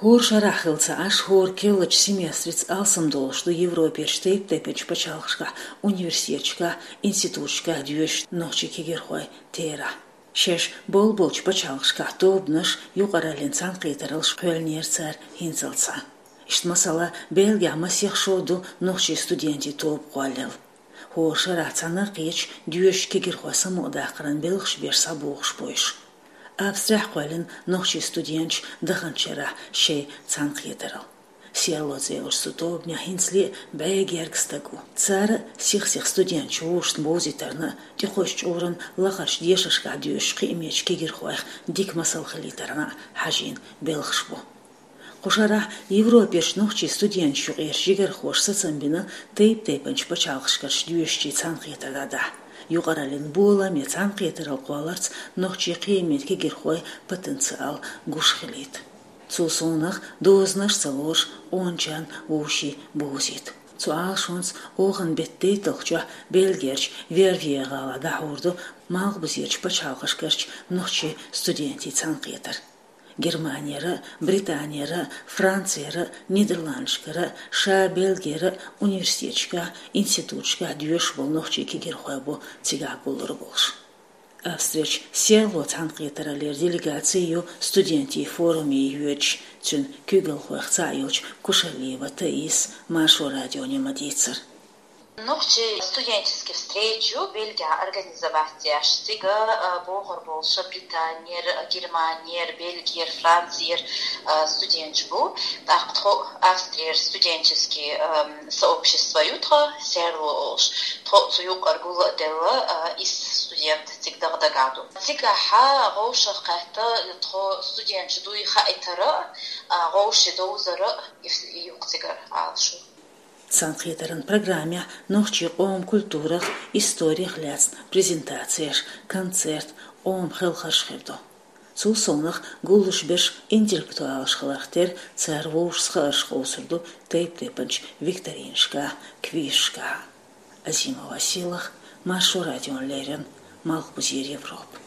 Хор шарахылца аш хор келлач семестриц алсам долшду Европе штейп тепеч пачалхшка, университетчка, институтчка дюш ночи кигерхой тера. Шеш болч пачалхшка тобнаш юқаралин санқитарыл шкөлнерцар хинцалца. Ишт масала Белгия масих шоду ночи студенти топ қуалил. Хор шарахцана қич дюш кигерхой самодақран белхш беш сабуғш бойш. Абстрах қуалин ночи студентч даханчера шей цанқитарыл. Сиалозеуш сутобня хинсли бәйгергстагу. Цара сих студент чушт бозитарна тихош чуран лахаш дешашка дюш қимеч кигерхойх дик масал хилитарна хажин белхшбу. Қушара Европеш ночи студент шуғеш жигерхош сацамбина тейп-тейпанч пачалхшкаш дюшчи цанқитарда. Юғаралин бола ме цанқитарал қуаларц ночи қимет кигерхой потенциал гушхилит. Цусунах дознаш салош ончан уши бузит. Цуашунс оған беттейтілча белгерч вервиегала дахурду малғбузерч пачалғышкерч ночи студенти цанқитар. Германияра, Британияра, Францияра, Нидерландшкара, ша Белгияра, университетчка, институтчка дюш бол ночи кигерхойбу цигак болыр болш. Австрич село цанқитаралер делегацию студенти форуме юэч цюн кюгелхойх цайылч кушалиева таис машу радионе мадицар. Ночи студенческие встречи Бельгия организовать сега Богор Болша, Британия, Германия, Бельгия, Франция студентчбу, Австрия студенческие сообщества ютро серлош, троцуюк аргула дела из студент всегда догаду. Сега ха роша хата тро студентчду и хайтара роши доузара и юктигар алшу. Цанқитарын программе ночи ом культурах, историях ляц, презентациях, концерт, ом хелхаршхердо. Цусонах гулушбеш интеллектуалшхалахтер царвоушсхаршхоусырду тейп-тейпанч викториншка, квишка. Азимова силах, машу радион лерен, малхбузир Европ.